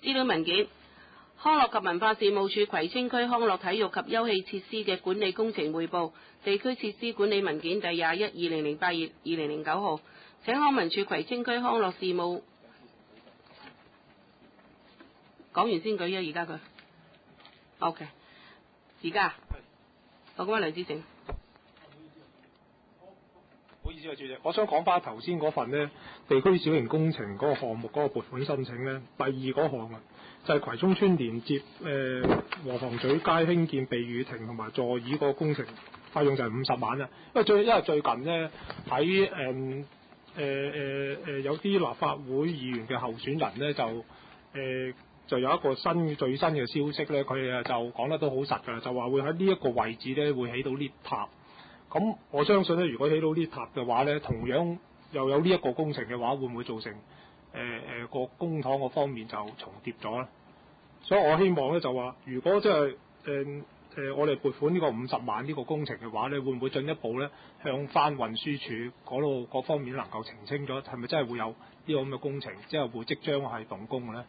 資料文件，康樂及文化事務署葵青區康樂體育及休憩設施嘅管理工程匯報，地區設施管理文件第21/2008頁2009號，請康文署葵青區康樂事務講完先舉啊，而家佢 OK， 而家我講翻梁志成。 唔好意思啊，主席，我想講翻頭先嗰份呢地區小型工程嗰個項目嗰個撥款申請呢，第二嗰項啊，就係葵涌村連接和房咀街興建避雨亭同埋座椅嗰個工程，費用就係50萬啊。因為最近呢，喺有啲立法會議員嘅候選人呢，就有一個最新嘅消息呢，佢哋就講得都好實㗎，就話會喺呢一個位置呢會起到 lift 塔。咁我相信咧，如果起到呢塔嘅話咧，同樣又有呢一個工程嘅話，會唔會造成個公帑嗰方面就重疊咗咧？所以我希望咧就話，如果即係我哋撥款呢個50萬呢個工程嘅話咧，會唔會進一步咧向翻運輸署嗰度各方面能夠澄清咗，係咪真係會有呢個咁嘅工程，即係會即將係動工嘅咧？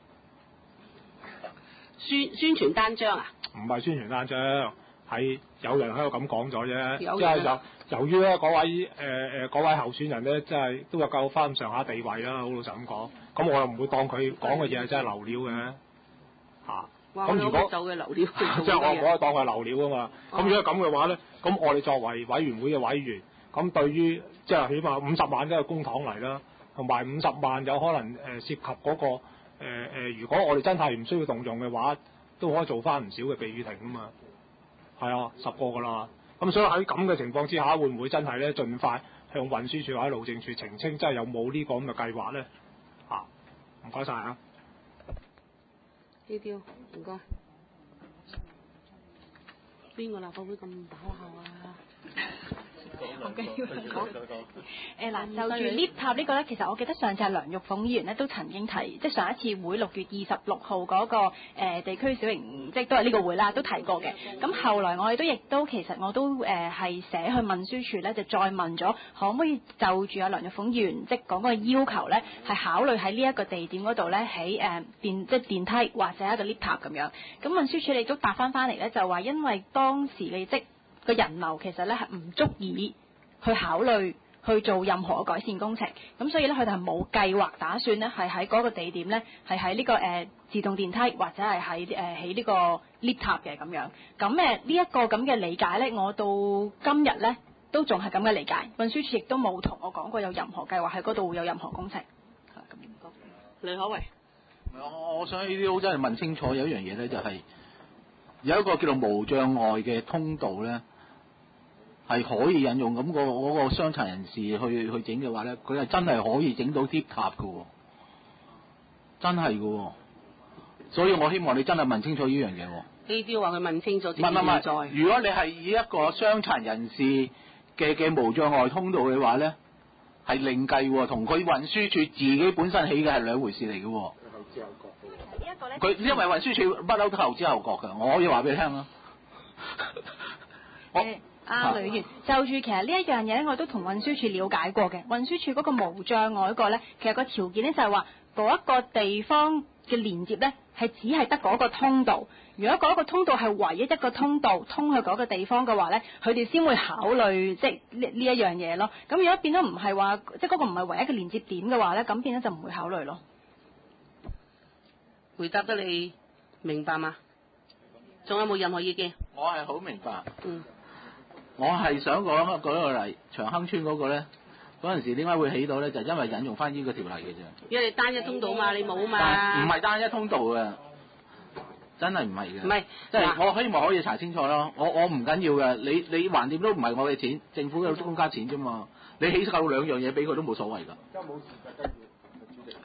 宣傳單張啊？ 唔係宣傳單張。係有人喺度咁講咗啫，即係由於咧嗰位候選人咧，即係都有夠翻上下地位啦，好老實咁講。咁我又唔會當佢講嘅嘢真係流料嘅嚇。咁如果就嘅流料， 即係我唔可以當佢係流料啊嘛。咁如果咁嘅話咧，咁我哋作為委員會嘅委員，咁對於即係起碼50萬都係公帑嚟啦，同埋50萬有可能涉及嗰個如果我哋真係唔需要動用嘅話，都可以做翻唔少嘅避雨亭啊嘛。係啊，10個㗎啦。咁所以喺咁嘅情況之下，會唔會真係咧盡快向運輸署或者路政署澄清，真係有冇呢個咁嘅計劃咧？嚇，唔該晒啊！ 呢啲唔該。邊個立法會咁打效啊？ 好緊要講嗱，就住 lift 塔呢個咧，其實我記得上次梁玉鳳議員咧都曾經提，即係上一次會6月26號嗰個地區小型，即係都係呢個會啦，都提過嘅。咁後來我哋其實我都係寫去運輸署咧，就再問咗可唔可以就住梁玉鳳議員即係講嗰個要求咧，係考慮喺呢一個地點嗰度咧起電梯或者一個 lift 塔咁樣。咁運輸署亦都答翻嚟咧，就話因為當時嘅個人流其實咧係唔足以去考慮去做任何改善工程，咁所以咧佢哋係冇計劃打算咧係喺嗰個地點咧係喺呢個自動電梯或者係喺起呢個 lift 塔嘅咁樣。咁呢一個咁嘅理解咧，我到今日咧都仲係咁嘅理解。運輸署亦都冇同我講過有任何計劃喺嗰度會有任何工程。咁李可為， 我想呢啲真係問清楚有一樣嘢咧，就係有一個叫做無障礙嘅通道咧。係可以引用咁嗰個傷殘人士去整嘅話咧，佢係真係可以整到 lift 塔嘅喎，真係嘅喎，所以我希望你真係問清楚呢樣嘢喎。 呢啲話佢問清楚。唔係，如果你係以一個傷殘人士嘅無障礙通道嘅話咧，係另計喎，同佢運輸署自己本身起嘅係兩回事嚟嘅喎。後知後覺。呢一個咧，佢因為運輸署不嬲都後知後覺嘅，我可以話俾你聽啦。 呂議員，就住其實呢一樣嘢咧，我都同運輸署了解過嘅。運輸署嗰個無障礙嗰個咧，其實個條件咧就係話，嗰一個地方嘅連接咧，係只係得嗰個通道。如果嗰個通道係唯一一個通道通去嗰個地方嘅話咧，佢哋先會考慮即係呢一樣嘢咯。咁如果變咗唔係話，即係嗰個唔係唯一嘅連接點嘅話咧，咁變咗就唔會考慮咯。 回答得你明白嗎？仲有冇任何意見？ 我係好明白。我係想講舉個例，長亨村嗰個咧，嗰陣時點解會起到咧？就因為引用翻呢個條例嘅啫。 因為你單一通道嘛，你冇嘛。 唔係單一通道嘅，真係唔係嘅。 唔係， 即係我希望可以查清楚咯。我唔緊要嘅，你橫掂都唔係我嘅錢，政府嘅公家錢啫嘛。你起夠兩樣嘢俾佢都冇所謂㗎。而家冇事實根據，主席。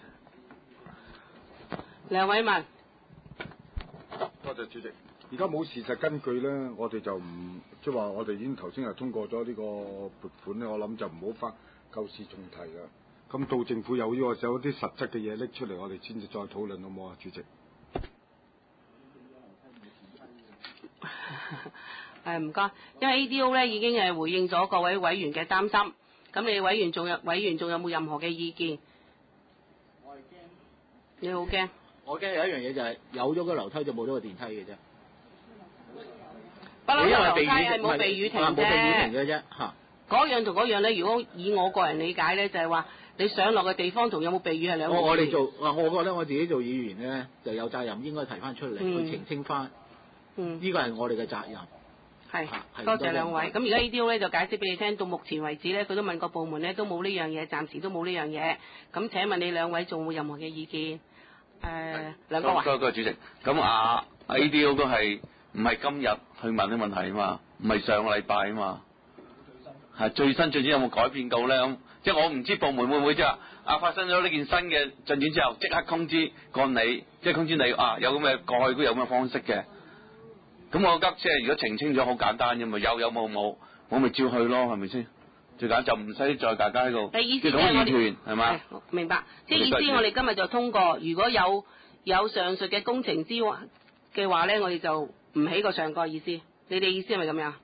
梁偉文。 多謝主席。而家冇事實根據咧，我哋就唔即係話，我哋已經頭先係通過咗呢個撥款咧，我諗就唔好翻舊事重提啦。咁到政府有啲實質嘅嘢拎出嚟，我哋先至再討論好唔好啊，主席？ 唔該，因為 ADO 咧已經係回應咗各位委員嘅擔心，咁你委員仲有冇任何嘅意見？我係驚。你好驚？ 我驚有一樣嘢就係有咗個樓梯就冇咗個電梯嘅啫。 不嬲因為樓梯係冇避雨亭冇避雨嘅。 亭嘅啫嚇。 嗰樣同嗰樣咧，如果以我個人理解咧，就係話你上落嘅地方同有冇避雨係兩回事。 我覺得我自己做議員咧就有責任應該提翻出嚟去澄清翻。呢個係我哋嘅責任。 係，多謝兩位。咁而家呢啲咧就解釋俾你聽，到目前為止咧，佢都問個部門咧都冇呢樣嘢，暫時都冇呢樣嘢。咁請問你兩位仲冇任何嘅意見？梁國華。 多謝主席。咁ADO 都係唔係今日去問啲問題啊嘛？唔係上個禮拜啊嘛？係最新進展有冇改變到咧？咁即係我唔知部門會唔會即係發生咗呢件新嘅進展之後，即刻通知過你，即係通知你有咁嘅過去都有咁嘅方式嘅。咁我覺得即係如果澄清咗好簡單啫嘛，有冇我咪照去咯，係咪先？最簡單就唔使再大家喺度意思講意見係嘛？ 明白。即係意思我哋今日就通過，如果有上述嘅工程嘅話咧，我哋就唔起個上個意思。你哋意思係咪咁樣？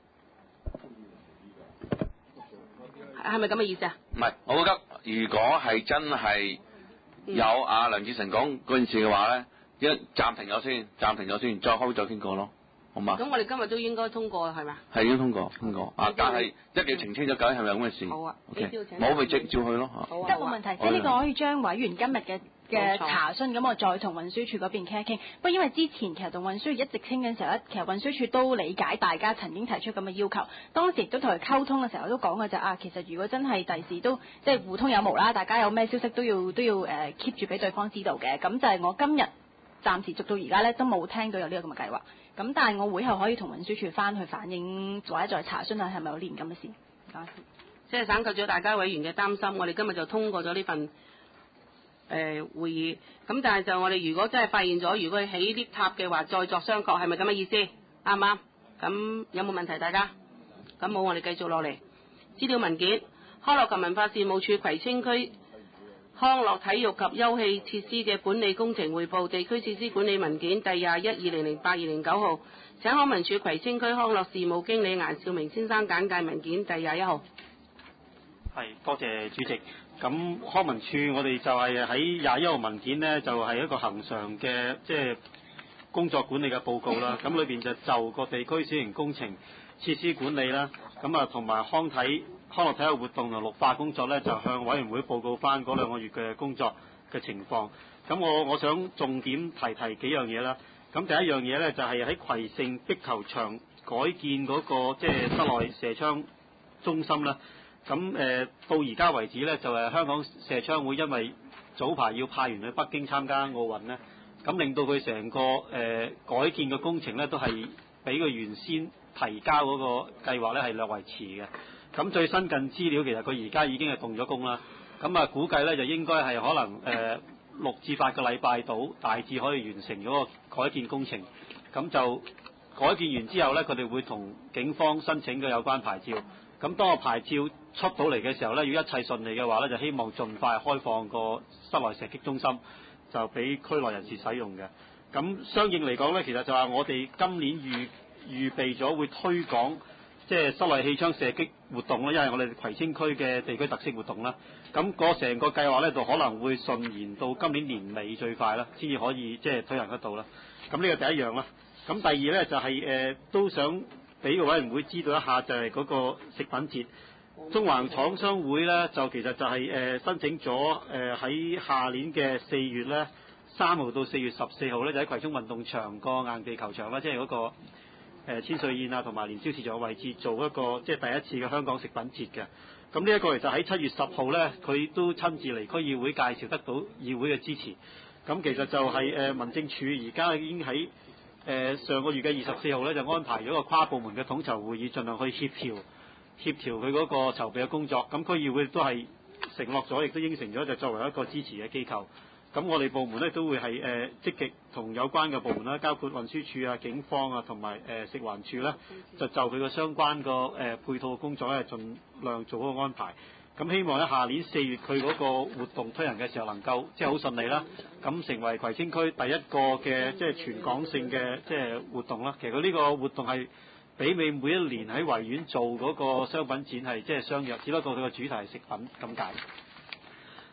係咪咁嘅意思啊？ 唔係，我覺得如果係真係有梁志成講嗰件事嘅話咧，一暫停咗先，再開再傾過咯。好嘛？ 咁我哋今日都應該通過係咪？ 係已經通過。但係一定要澄清咗究竟係咪咁嘅事。 好啊。 OK。冇咪照去咯。 得冇問題，即係呢個可以將委員今日嘅查詢，咁我再同運輸署嗰邊傾一傾。不過因為之前其實同運輸署一直傾嘅時候咧，其實運輸署都理解大家曾經提出咁嘅要求。當時亦都同佢溝通嘅時候都講嘅就其實如果真係第時都即係互通有無啦，大家有咩消息都要keep 住俾對方知道嘅。咁就係我今日暫時續到而家咧都冇聽到有呢個咁嘅計劃。咁但係我會後可以同運輸署翻去反映，或者再查詢下係咪有呢件咁嘅事。 即係省卻咗大家委員嘅擔心，我哋今日就通過咗呢份會議。咁但係就我哋如果真係發現咗，如果起 lift 塔嘅話，再作商榷，係咪咁嘅意思？啱唔啱？咁有冇問題大家？咁冇，我哋繼續落嚟。資料文件，康樂及文化事務署葵青區康樂體育及休憩設施嘅管理工程匯報地區設施管理文件第21/2008-2009號，請康文署葵青區康樂事務經理顏兆明先生簡介文件第21號。 係，多謝主席。咁康文署我哋就係喺21號文件呢，就係一個恆常嘅即係工作管理嘅報告啦。咁裏邊就就個地區小型工程設施管理啦，咁同埋康樂體育活動同綠化工作咧，就向委員會報告翻嗰2個月嘅工作嘅情況。咁我想重點提幾樣嘢啦。咁第一樣嘢咧就係喺葵盛壁球場改建嗰個即係室內射槍中心啦。咁到而家為止咧，就係香港射槍會因為早排要派員去北京參加奧運咧，咁令到佢成個改建嘅工程咧都係比佢原先提交嗰個計劃咧係略為遲嘅。咁最新近資料其實佢而家已經係動咗工啦。咁估計咧就應該係可能6至8個禮拜到，大致可以完成嗰個改建工程。咁就改建完之後咧，佢哋會同警方申請嘅有關牌照。咁當個牌照出到嚟嘅時候咧，如果一切順利嘅話咧，就希望盡快開放個室內射擊中心，就俾區內人士使用嘅。咁相應嚟講咧，其實就話我哋今年預備咗會推廣即係室內氣槍射擊活動啦，因為我哋葵青區嘅地區特色活動啦。咁嗰成個計劃咧，就可能會順延到今年年尾最快啦，先至可以即係推行得到啦。咁呢個第一樣啦。咁第二咧就係都想俾個委員會知道一下，就係嗰個食品節。中環廠商會咧就其實就係申請咗喺下年嘅4月咧3號到4月14號咧，就喺葵涌運動場個硬地球場啦，即係嗰個千歲宴啊同埋年宵市場嘅位置做一個即係第一次嘅香港食品節嘅。咁呢一個其實喺7月10號咧，佢都親自嚟區議會介紹，得到議會嘅支持。咁其實就係民政處而家已經喺上個月嘅24號咧，就安排咗個跨部門嘅統籌會議，盡量去協調佢嗰個籌備嘅工作。咁區議會都係承諾咗，亦都應承咗，就作為一個支持嘅機構。咁我哋部門咧都會係積極同有關嘅部門啦，包括運輸署啊、警方啊同埋食環署咧，就佢個相關個配套嘅工作咧，盡量做好個安排。咁希望咧下年4月佢嗰個活動推行嘅時候能夠即係好順利啦，咁成為葵青區第一個嘅即係全港性嘅即係活動啦。其實佢呢個活動係媲美每一年喺維園做嗰個商品展係即係相若，只不過佢個主題係食品咁解。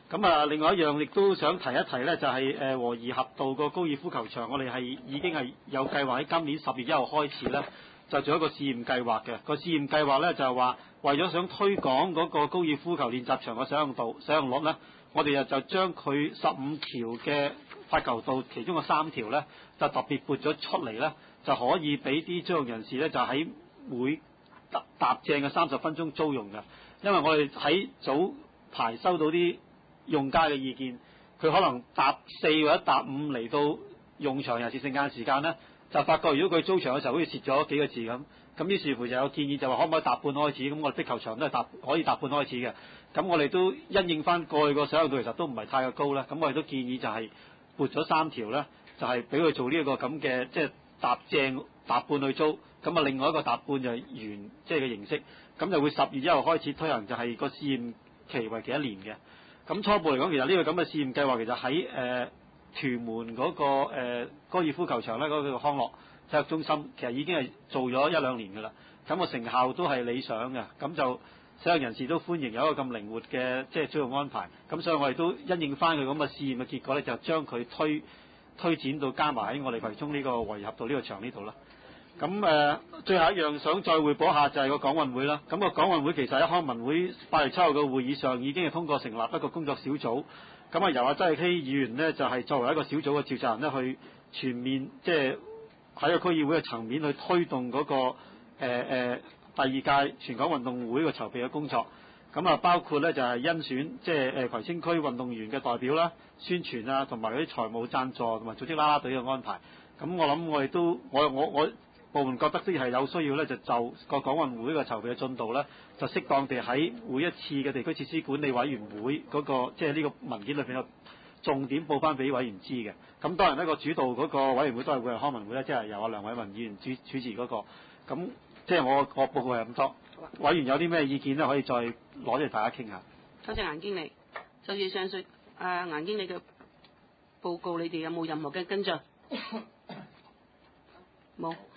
咁啊，另外一樣亦都想提一提咧，就係和宜合道個高爾夫球場，我哋已經係有計劃喺今年10月1號開始咧，就做一個試驗計劃嘅。個試驗計劃咧就係話，為咗想推廣嗰個高爾夫球練習場嘅使用率咧，我哋就將佢15條嘅發球道其中嘅3條咧，就特別撥咗出嚟咧，就可以俾啲租用人士咧，就喺每搭正嘅30分鐘租用嘅。因為我哋喺早排收到啲用家嘅意見，佢可能搭4或者搭5嚟到用場，尤其是聖誕時間咧，就發覺如果佢租場嘅時候好似蝕咗幾個字咁，咁於是乎就有建議就話可唔可以搭半開始，咁我哋壁球場都係可以搭半開始嘅，咁我哋都因應翻過去個使用度其實都唔係太過高啦，咁我哋都建議就係撥咗3條咧，就係俾佢做呢一個咁嘅即係搭正搭半去租，咁啊另外一個搭半就原即係嘅形式，咁就會10月1號開始推行，就係個試驗期為期1年嘅。咁初步嚟講，其實呢個咁嘅試驗計劃其實喺屯門嗰個高爾夫球場咧，嗰個康樂體育中心其實已經係做咗1-2年㗎啦。咁個成效都係理想嘅，咁就使用人士都歡迎有一個咁靈活嘅即係租用安排。咁所以我哋都因應翻佢咁嘅試驗嘅結果咧，就將佢推展到加埋喺我哋葵涌呢個和宜合道呢個場呢度啦。咁最後一樣想再匯報一下就係個港運會啦。咁個港運會其實喺康文會8月7號嘅會議上已經係通過成立一個工作小組。咁啊由阿曾鈺熙議員呢，就係作為一個小組嘅召集人呢，去全面即係喺個區議會嘅層面去推動嗰個第2屆全港運動會嘅籌備嘅工作。咁啊包括咧就係甄選即係葵青區運動員嘅代表啦、宣傳啊，同埋嗰啲財務贊助同埋組織啦啦隊嘅安排。咁我諗我哋都我部門覺得都係有需要咧，就個港運會嘅籌備嘅進度咧，就適當地喺每一次嘅地區設施管理委員會嗰個即係呢個文件裏邊有重點報翻俾委員知嘅。咁當然呢個主導嗰個委員會都係會係康文會咧，即係由阿梁偉文議員主持嗰個。咁即係我報告係咁多。委員有啲咩意見咧，可以再攞嚟大家傾下。 多謝顏經理。就住上述顏經理嘅報告，你哋有冇任何嘅跟進？冇。